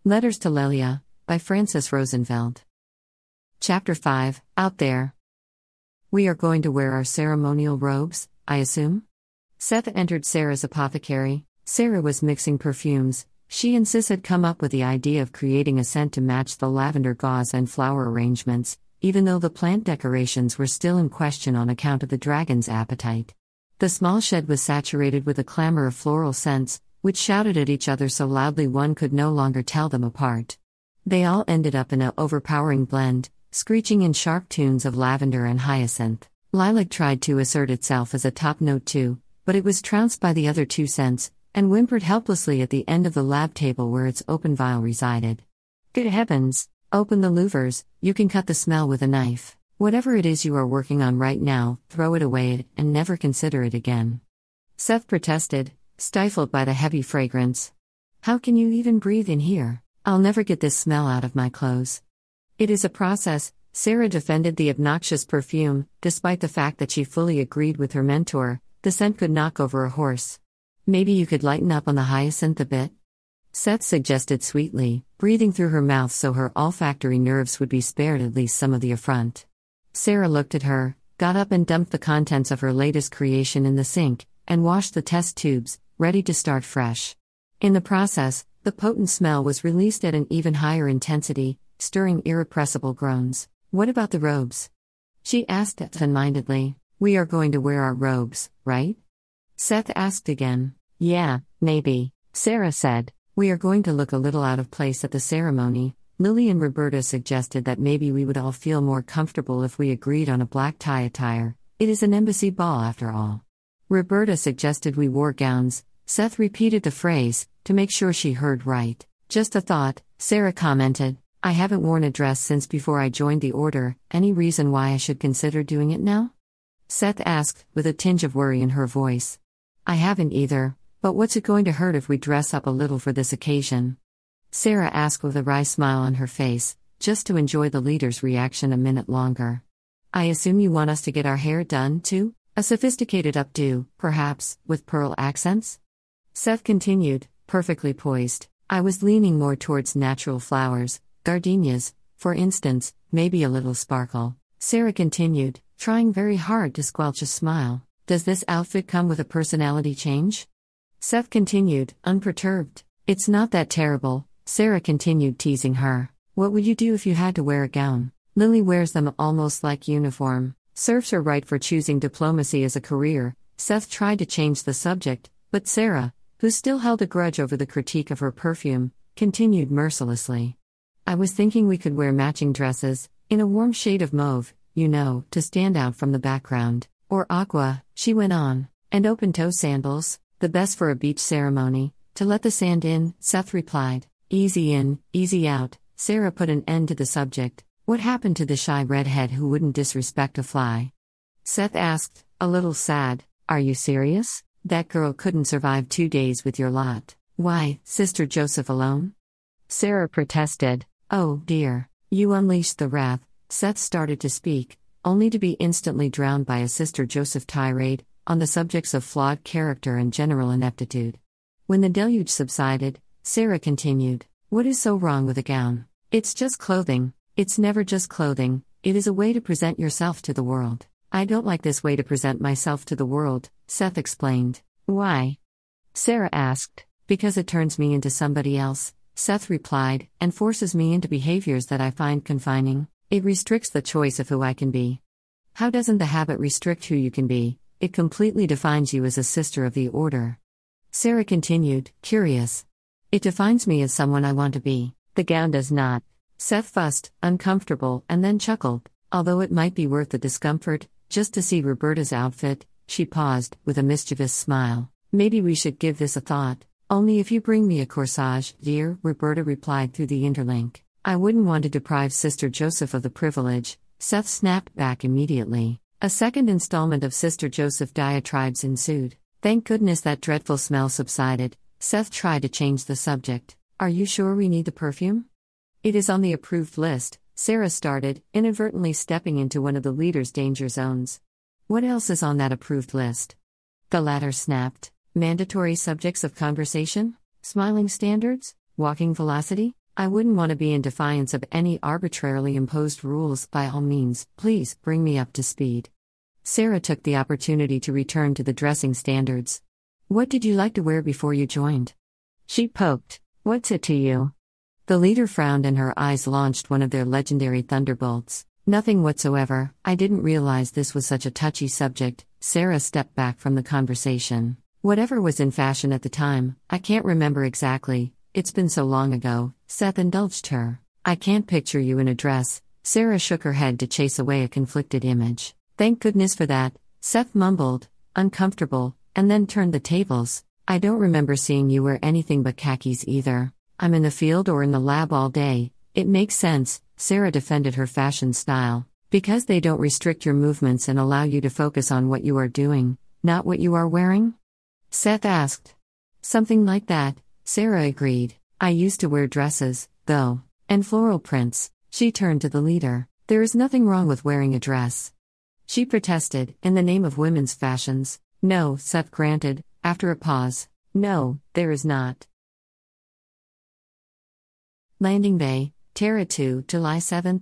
Letters to Lelia, by Frances Rosenfeld. Chapter 5, Out There. We are going to wear our ceremonial robes, I assume? Seth entered Sarah's apothecary. Sarah was mixing perfumes. She and Sis had come up with the idea of creating a scent to match the lavender gauze and flower arrangements, even though the plant decorations were still in question on account of the dragon's appetite. The small shed was saturated with a clamor of floral scents, which shouted at each other so loudly one could no longer tell them apart. They all ended up in an overpowering blend, screeching in sharp tunes of lavender and hyacinth. Lilac tried to assert itself as a top note too, but it was trounced by the other two scents, and whimpered helplessly at the end of the lab table where its open vial resided. Good heavens! Open the louvers, you can cut the smell with a knife. Whatever it is you are working on right now, throw it away and never consider it again. Seth protested, stifled by the heavy fragrance. How can you even breathe in here? I'll never get this smell out of my clothes. It is a process, Sarah defended the obnoxious perfume, despite the fact that she fully agreed with her mentor, the scent could knock over a horse. Maybe you could lighten up on the hyacinth a bit? Seth suggested sweetly, breathing through her mouth so her olfactory nerves would be spared at least some of the affront. Sarah looked at her, got up and dumped the contents of her latest creation in the sink, and washed the test tubes, ready to start fresh. In the process, the potent smell was released at an even higher intensity, stirring irrepressible groans. What about the robes? She asked absent-mindedly. We are going to wear our robes, right? Seth asked again. Yeah, maybe, Sarah said. We are going to look a little out of place at the ceremony. Lily and Roberta suggested that maybe we would all feel more comfortable if we agreed on a black tie attire. It is an embassy ball after all. Roberta suggested we wore gowns. Seth repeated the phrase, to make sure she heard right. Just a thought, Sarah commented. I haven't worn a dress since before I joined the order. Any reason why I should consider doing it now? Seth asked, with a tinge of worry in her voice. I haven't either, but what's it going to hurt if we dress up a little for this occasion? Sarah asked with a wry smile on her face, just to enjoy the leader's reaction a minute longer. I assume you want us to get our hair done, too? A sophisticated updo, perhaps, with pearl accents? Seth continued, perfectly poised. I was leaning more towards natural flowers, gardenias, for instance, maybe a little sparkle. Sarah continued, trying very hard to squelch a smile. Does this outfit come with a personality change? Seth continued, unperturbed. It's not that terrible. Sarah continued teasing her. What would you do if you had to wear a gown? Lily wears them almost like uniform. Serves her right for choosing diplomacy as a career. Seth tried to change the subject, but Sarah, who still held a grudge over the critique of her perfume, continued mercilessly. I was thinking we could wear matching dresses, in a warm shade of mauve, you know, to stand out from the background. Or aqua, she went on. And open-toe sandals, the best for a beach ceremony. To let the sand in, Seth replied. Easy in, easy out. Sarah put an end to the subject. What happened to the shy redhead who wouldn't disrespect a fly? Seth asked, a little sad. Are you serious? That girl couldn't survive 2 days with your lot. Why, Sister Joseph alone? Sarah protested. Oh, dear. You unleashed the wrath. Seth started to speak, only to be instantly drowned by a Sister Joseph tirade, on the subjects of flawed character and general ineptitude. When the deluge subsided, Sarah continued, what is so wrong with a gown? It's just clothing. It's never just clothing, it is a way to present yourself to the world. I don't like this way to present myself to the world, Seth explained. Why? Sarah asked. Because it turns me into somebody else, Seth replied, and forces me into behaviors that I find confining. It restricts the choice of who I can be. How doesn't the habit restrict who you can be? It completely defines you as a sister of the order. Sarah continued, curious. It defines me as someone I want to be. The gown does not. Seth fussed, uncomfortable, and then chuckled. Although it might be worth the discomfort, just to see Roberta's outfit, she paused, with a mischievous smile. Maybe we should give this a thought. Only if you bring me a corsage, dear, Roberta replied through the interlink. I wouldn't want to deprive Sister Joseph of the privilege. Seth snapped back immediately. A second installment of Sister Joseph diatribes ensued. Thank goodness that dreadful smell subsided. Seth tried to change the subject. Are you sure we need the perfume? It is on the approved list, Sarah started, inadvertently stepping into one of the leader's danger zones. What else is on that approved list? The latter snapped. Mandatory subjects of conversation? Smiling standards? Walking velocity? I wouldn't want to be in defiance of any arbitrarily imposed rules. By all means, please bring me up to speed. Sarah took the opportunity to return to the dressing standards. What did you like to wear before you joined? She poked. What's it to you? The leader frowned and her eyes launched one of their legendary thunderbolts. Nothing whatsoever. I didn't realize this was such a touchy subject. Sarah stepped back from the conversation. Whatever was in fashion at the time, I can't remember exactly. It's been so long ago. Seth indulged her. I can't picture you in a dress. Sarah shook her head to chase away a conflicted image. Thank goodness for that, Seth mumbled, uncomfortable, and then turned the tables. I don't remember seeing you wear anything but khakis either. I'm in the field or in the lab all day. It makes sense, Sarah defended her fashion style. Because they don't restrict your movements and allow you to focus on what you are doing, not what you are wearing? Seth asked. Something like that, Sarah agreed. I used to wear dresses, though, and floral prints. She turned to the leader. There is nothing wrong with wearing a dress. She protested, in the name of women's fashions. No, Seth granted, after a pause. No, there is not. Landing Bay, Terra 2, July 7,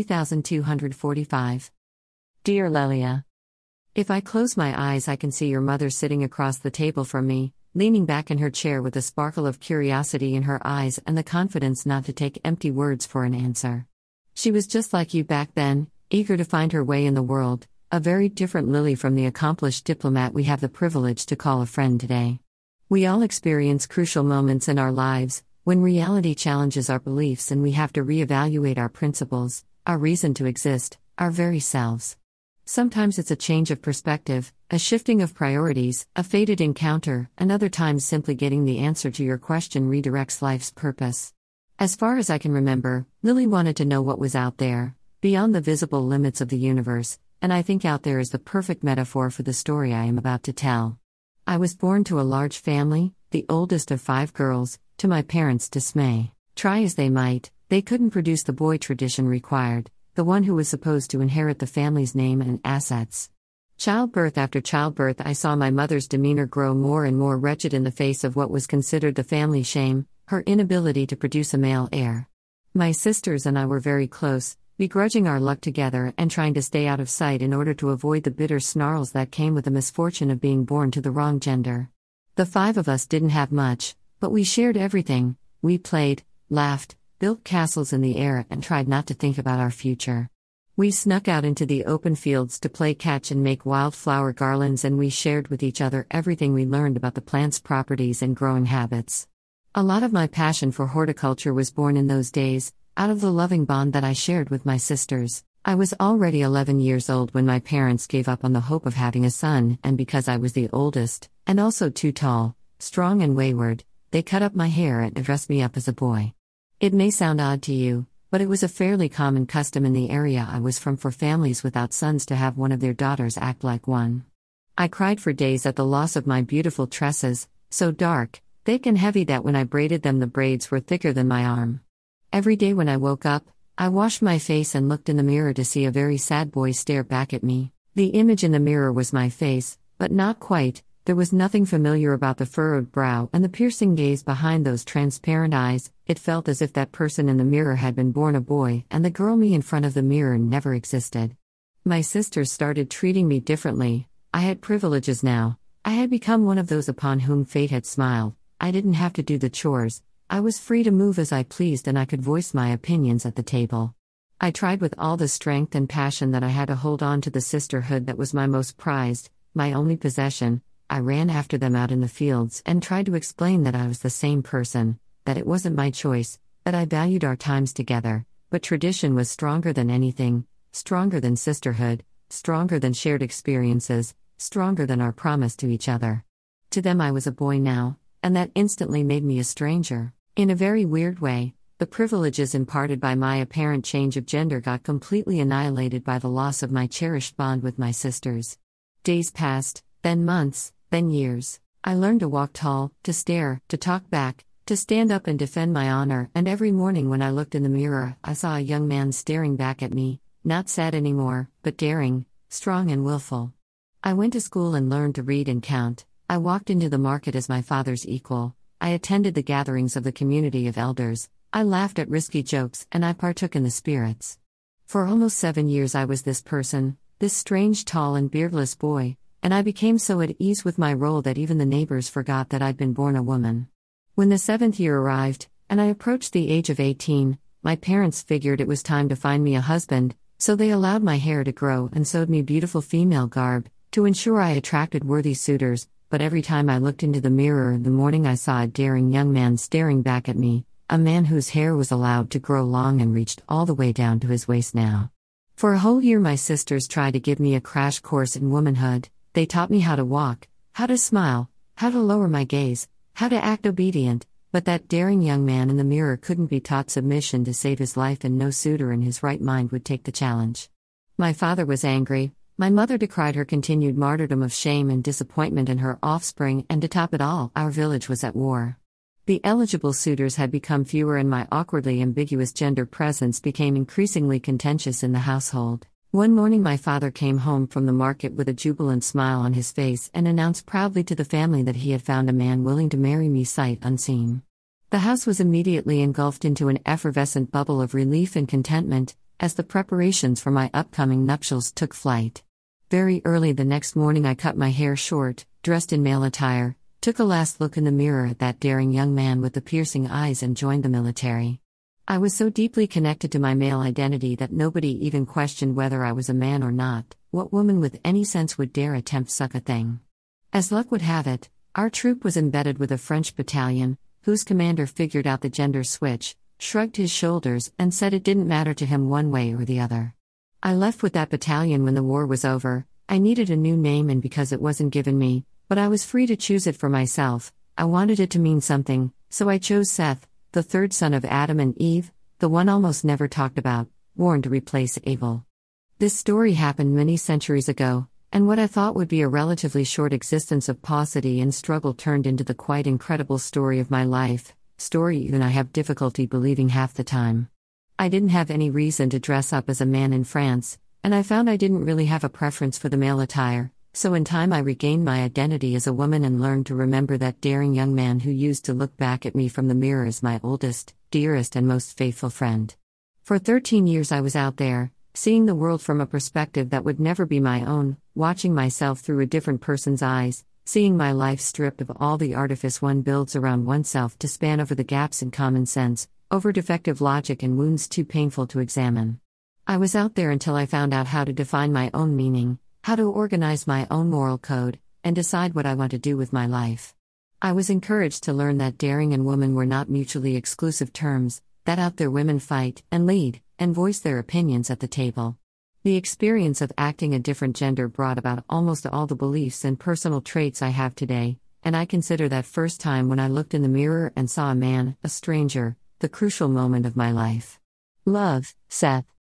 3245. Dear Lelia. If I close my eyes, I can see your mother sitting across the table from me, leaning back in her chair with a sparkle of curiosity in her eyes and the confidence not to take empty words for an answer. She was just like you back then, eager to find her way in the world, a very different Lily from the accomplished diplomat we have the privilege to call a friend today. We all experience crucial moments in our lives, when reality challenges our beliefs and we have to reevaluate our principles, our reason to exist, our very selves. Sometimes it's a change of perspective, a shifting of priorities, a fated encounter, and other times simply getting the answer to your question redirects life's purpose. As far as I can remember, Lily wanted to know what was out there, beyond the visible limits of the universe, and I think out there is the perfect metaphor for the story I am about to tell. I was born to a large family, the oldest of 5 girls, to my parents' dismay. Try as they might, they couldn't produce the boy tradition required, the one who was supposed to inherit the family's name and assets. Childbirth after childbirth, I saw my mother's demeanor grow more and more wretched in the face of what was considered the family shame, her inability to produce a male heir. My sisters and I were very close, begrudging our luck together and trying to stay out of sight in order to avoid the bitter snarls that came with the misfortune of being born to the wrong gender. The 5 of us didn't have much, but we shared everything. We played, laughed, built castles in the air, and tried not to think about our future. We snuck out into the open fields to play catch and make wildflower garlands, and we shared with each other everything we learned about the plant's properties and growing habits. A lot of my passion for horticulture was born in those days, out of the loving bond that I shared with my sisters. I was already 11 years old when my parents gave up on the hope of having a son, and because I was the oldest, and also too tall, strong and wayward, they cut up my hair and dressed me up as a boy. It may sound odd to you, but it was a fairly common custom in the area I was from for families without sons to have one of their daughters act like one. I cried for days at the loss of my beautiful tresses, so dark, thick and heavy that when I braided them the braids were thicker than my arm. Every day when I woke up, I washed my face and looked in the mirror to see a very sad boy stare back at me. The image in the mirror was my face, but not quite. There was nothing familiar about the furrowed brow and the piercing gaze behind those transparent eyes. It felt as if that person in the mirror had been born a boy and the girl me in front of the mirror never existed. My sisters started treating me differently. I had privileges now. I had become one of those upon whom fate had smiled. I didn't have to do the chores. I was free to move as I pleased and I could voice my opinions at the table. I tried with all the strength and passion that I had to hold on to the sisterhood that was my most prized, my only possession. I ran after them out in the fields and tried to explain that I was the same person, that it wasn't my choice, that I valued our times together, but tradition was stronger than anything, stronger than sisterhood, stronger than shared experiences, stronger than our promise to each other. To them I was a boy now, and that instantly made me a stranger. In a very weird way, the privileges imparted by my apparent change of gender got completely annihilated by the loss of my cherished bond with my sisters. Days passed, then months, then years. I learned to walk tall, to stare, to talk back, to stand up and defend my honor, and every morning when I looked in the mirror, I saw a young man staring back at me, not sad anymore, but daring, strong and willful. I went to school and learned to read and count. I walked into the market as my father's equal. I attended the gatherings of the community of elders. I laughed at risky jokes and I partook in the spirits. For almost 7 years I was this person, this strange tall and beardless boy, and I became so at ease with my role that even the neighbors forgot that I'd been born a woman. When the 7th year arrived, and I approached the age of 18, my parents figured it was time to find me a husband, so they allowed my hair to grow and sewed me beautiful female garb, to ensure I attracted worthy suitors, but every time I looked into the mirror in the morning I saw a daring young man staring back at me, a man whose hair was allowed to grow long and reached all the way down to his waist now. For a whole year my sisters tried to give me a crash course in womanhood. They taught me how to walk, how to smile, how to lower my gaze, how to act obedient, but that daring young man in the mirror couldn't be taught submission to save his life, and no suitor in his right mind would take the challenge. My father was angry, my mother decried her continued martyrdom of shame and disappointment in her offspring, and to top it all, our village was at war. The eligible suitors had become fewer and my awkwardly ambiguous gender presence became increasingly contentious in the household. One morning my father came home from the market with a jubilant smile on his face and announced proudly to the family that he had found a man willing to marry me sight unseen. The house was immediately engulfed into an effervescent bubble of relief and contentment, as the preparations for my upcoming nuptials took flight. Very early the next morning I cut my hair short, dressed in male attire, took a last look in the mirror at that daring young man with the piercing eyes and joined the military. I was so deeply connected to my male identity that nobody even questioned whether I was a man or not. What woman with any sense would dare attempt such a thing? As luck would have it, our troop was embedded with a French battalion, whose commander figured out the gender switch, shrugged his shoulders, and said it didn't matter to him one way or the other. I left with that battalion when the war was over. I needed a new name, and because it wasn't given me, but I was free to choose it for myself, I wanted it to mean something, so I chose Seth, the third son of Adam and Eve, the one almost never talked about, born to replace Abel. This story happened many centuries ago, and what I thought would be a relatively short existence of paucity and struggle turned into the quite incredible story of my life, story even I have difficulty believing half the time. I didn't have any reason to dress up as a man in France, and I found I didn't really have a preference for the male attire. So in time I regained my identity as a woman and learned to remember that daring young man who used to look back at me from the mirror as my oldest, dearest and most faithful friend. For 13 years I was out there, seeing the world from a perspective that would never be my own, watching myself through a different person's eyes, seeing my life stripped of all the artifice one builds around oneself to span over the gaps in common sense, over defective logic and wounds too painful to examine. I was out there until I found out how to define my own meaning, how to organize my own moral code, and decide what I want to do with my life. I was encouraged to learn that daring and woman were not mutually exclusive terms, that out there women fight, and lead, and voice their opinions at the table. The experience of acting a different gender brought about almost all the beliefs and personal traits I have today, and I consider that first time when I looked in the mirror and saw a man, a stranger, the crucial moment of my life. Love, Seth.